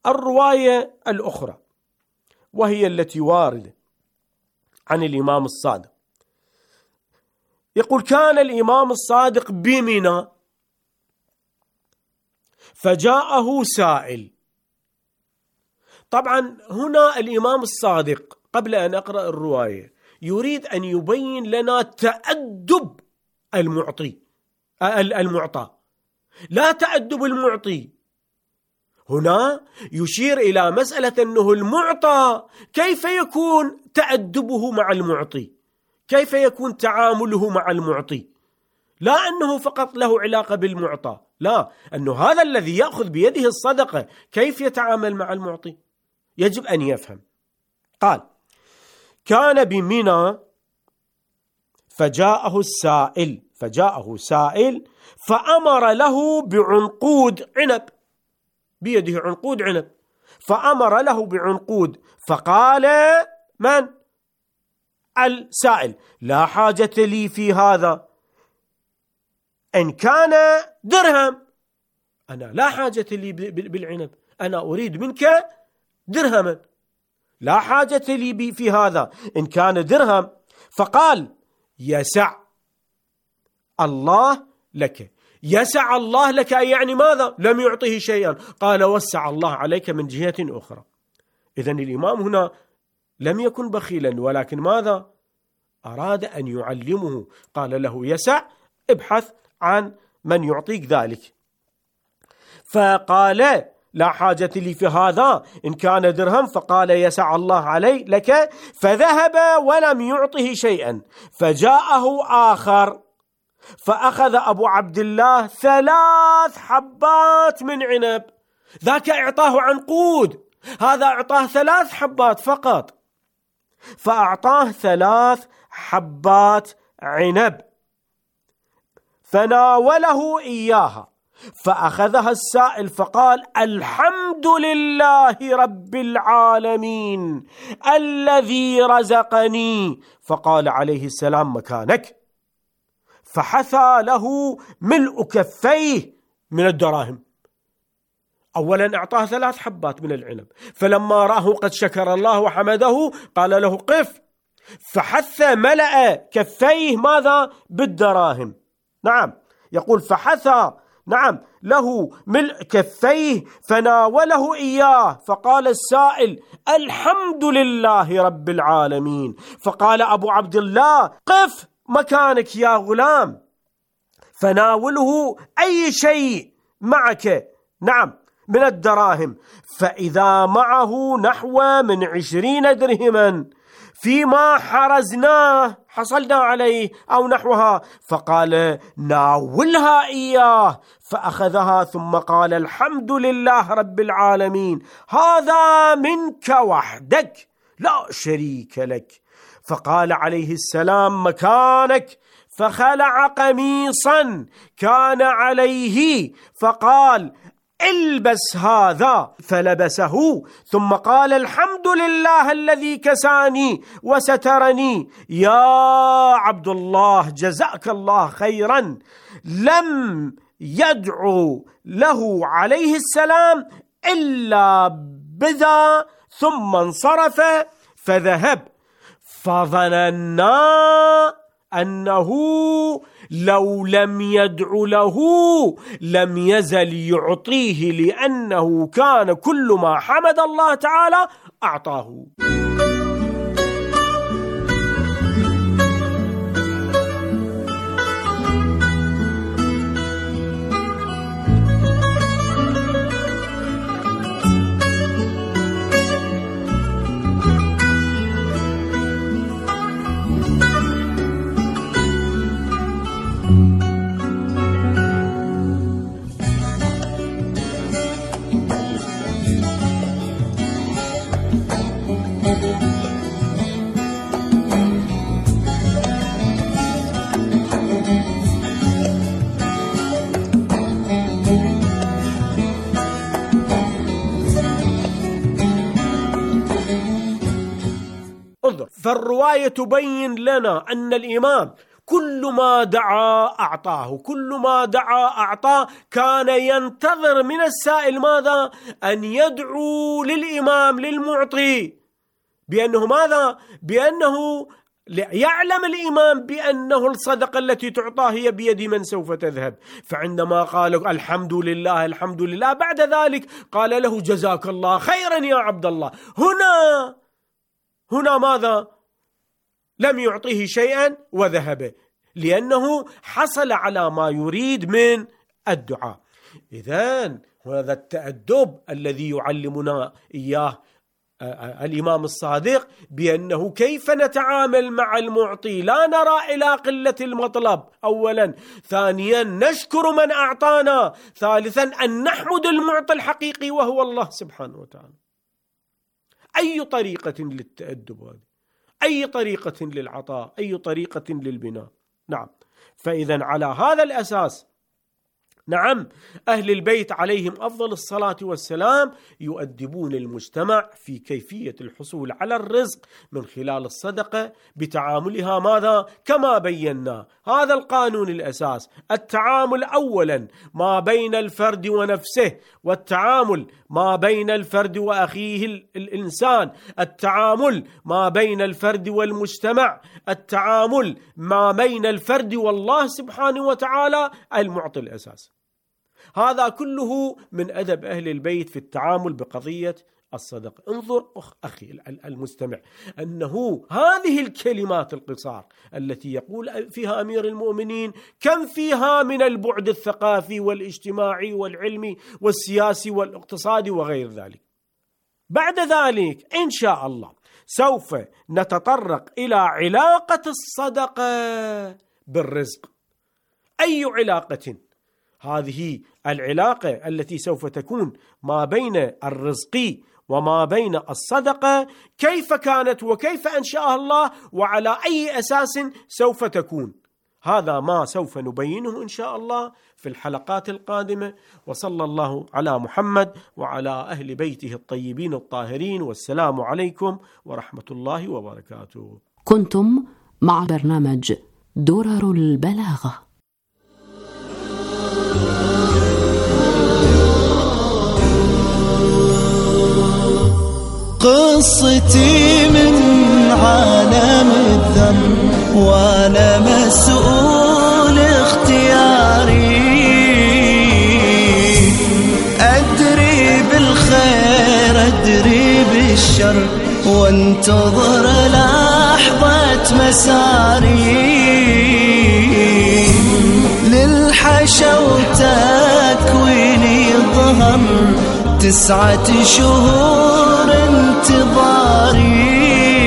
الرواية الأخرى وهي التي واردة عن الإمام الصادق، يقول: كان الإمام الصادق بمنى فجاءه سائل. طبعا هنا الإمام الصادق قبل أن أقرأ الرواية يريد أن يبين لنا تأدب المعطي المعطى، لا تأدب المعطي. هنا يشير إلى مسألة أنه المعطى كيف يكون تأدبه مع المعطي، كيف يكون تعامله مع المعطي، لا أنه فقط له علاقة بالمعطى، لا، أنه هذا الذي يأخذ بيده الصدقة كيف يتعامل مع المعطي، يجب أن يفهم. قال: كان بمنى فجاءه السائل فجاءه سائل فأمر له بعنقود عنب، بيده عنقود عنب، فأمر له بعنقود، فقال من؟ السائل: لا حاجة لي في هذا، إن كان درهم، أنا لا حاجة لي بالعنب، أنا أريد منك درهما، لا حاجة لي في هذا، إن كان درهم. فقال: يسع الله لك. يسع الله لك يعني ماذا؟ لم يعطه شيئا، قال: وسع الله عليك من جهة أخرى. إذن الإمام هنا لم يكن بخيلا، ولكن ماذا؟ أراد أن يعلمه، قال له: يسع، ابحث عن من يعطيك ذلك. فقال: لا حاجة لي في هذا، إن كان درهم، فقال: يسع الله علي لك، فذهب ولم يعطه شيئا. فجاءه آخر فأخذ أبو عبد الله ثلاث حبات من عنب، ذاك إعطاه عنقود، هذا إعطاه ثلاث حبات فقط، فأعطاه ثلاث حبات عنب فناوله إياها، فأخذها السائل فقال: الحمد لله رب العالمين الذي رزقني. فقال عليه السلام: مكانك. فحثى له ملء كفيه من الدراهم. أولا أعطاه ثلاث حبات من العنب، فلما رآه قد شكر الله وحمده قال له: قف. فحث ملأ كفيه ماذا؟ بالدراهم. نعم، يقول: فحثى نعم له ملء كفيه فناوله إياه، فقال السائل: الحمد لله رب العالمين. فقال أبو عبد الله: قف مكانك يا غلام، فناوله أي شيء معك نعم من الدراهم. فإذا معه نحو من عشرين درهما فيما حرزناه، حصلنا عليه أو نحوها. فقال: ناولها إياه. فأخذها ثم قال: الحمد لله رب العالمين، هذا منك وحدك لا شريك لك. فقال عليه السلام: مكانك. فخلع قميصا كان عليه فقال: البس هذا، فلبسه، ثم قال: الحمد لله الذي كساني وسترني. يا عبد الله جزاك الله خيرا. لم يدعو له عليه السلام إلا بذا، ثم انصرف فذهب. فظننا أنه لو لم يدع له لم يزل يعطيه، لأنه كان كل ما حمد الله تعالى أعطاه. فالرواية تبين لنا أن الإمام كل ما دعا أعطاه، كل ما دعا أعطاه. كان ينتظر من السائل ماذا؟ أن يدعو للإمام للمعطي بأنه ماذا؟ بأنه يعلم الإمام بأنه الصدقة التي تعطاه هي بيد من سوف تذهب. فعندما قال الحمد لله الحمد لله بعد ذلك قال له جزاك الله خيرا يا عبد الله. هنا هنا ماذا؟ لم يعطيه شيئا وذهب، لأنه حصل على ما يريد من الدعاء. إذن هذا التأدب الذي يعلمنا إياه الإمام الصادق، بأنه كيف نتعامل مع المعطي. لا نرى إلى قلة المطلب أولا، ثانيا نشكر من أعطانا، ثالثا أن نحمد المعطي الحقيقي وهو الله سبحانه وتعالى. أي طريقة للتأدب هذه؟ أي طريقة للعطاء؟ أي طريقة للبناء؟ نعم. فإذا على هذا الأساس نعم أهل البيت عليهم أفضل الصلاة والسلام يؤدبون المجتمع في كيفية الحصول على الرزق من خلال الصدقة بتعاملها ماذا؟ كما بينا هذا القانون الأساس، التعامل أولا ما بين الفرد ونفسه، والتعامل ما بين الفرد وأخيه الإنسان، التعامل ما بين الفرد والمجتمع، التعامل ما بين الفرد والله سبحانه وتعالى المعطي الأساس. هذا كله من أدب أهل البيت في التعامل بقضية الصدقة. انظر أخي المستمع أنه هذه الكلمات القصار التي يقول فيها أمير المؤمنين كم فيها من البعد الثقافي والاجتماعي والعلمي والسياسي والاقتصادي وغير ذلك. بعد ذلك إن شاء الله سوف نتطرق إلى علاقة الصدقة بالرزق. أي علاقة؟ هذه العلاقة التي سوف تكون ما بين الرزق وما بين الصدقة، كيف كانت وكيف أنشأها الله وعلى أي أساس سوف تكون؟ هذا ما سوف نبينه إن شاء الله في الحلقات القادمة. وصلى الله على محمد وعلى أهل بيته الطيبين الطاهرين، والسلام عليكم ورحمة الله وبركاته. كنتم مع برنامج درر البلاغة. قصتي من عالم الذنب وانا مسؤول اختياري، ادري بالخير ادري بالشر وانتظر لحظة مساري، للحشا وتكويني ظهر تسعة شهور انتظاري،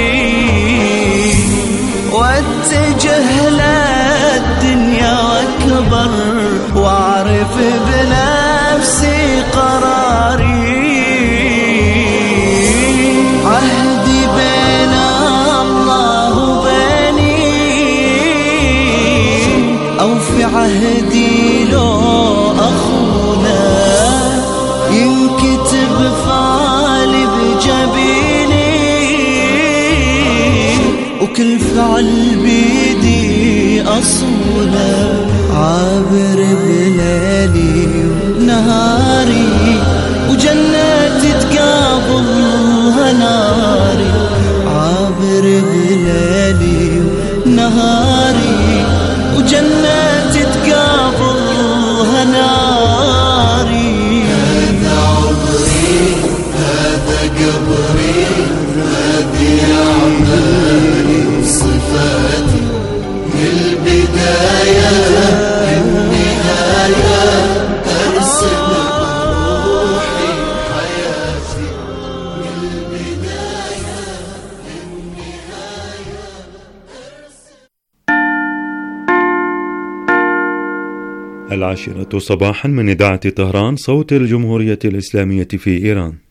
واتجه للدنيا واكبر واعرف بنفسي قراري، عهدي بين الله وبيني او في عهدي لو اخونا ينكتب فعلي بجبيني، وكل فعل بيدي أصوله، عابر بليلي ونهاري وجنة تقابلها ناري، عابر بليلي ونهاري وجنة تقابلها ناري. هذا عمري هذا قبري هذه أعمالي وصفاتي، البداية النهاية أرسم روحي حياتي، البداية النهاية العاشرة صباحا من إذاعة طهران صوت الجمهورية الإسلامية في إيران.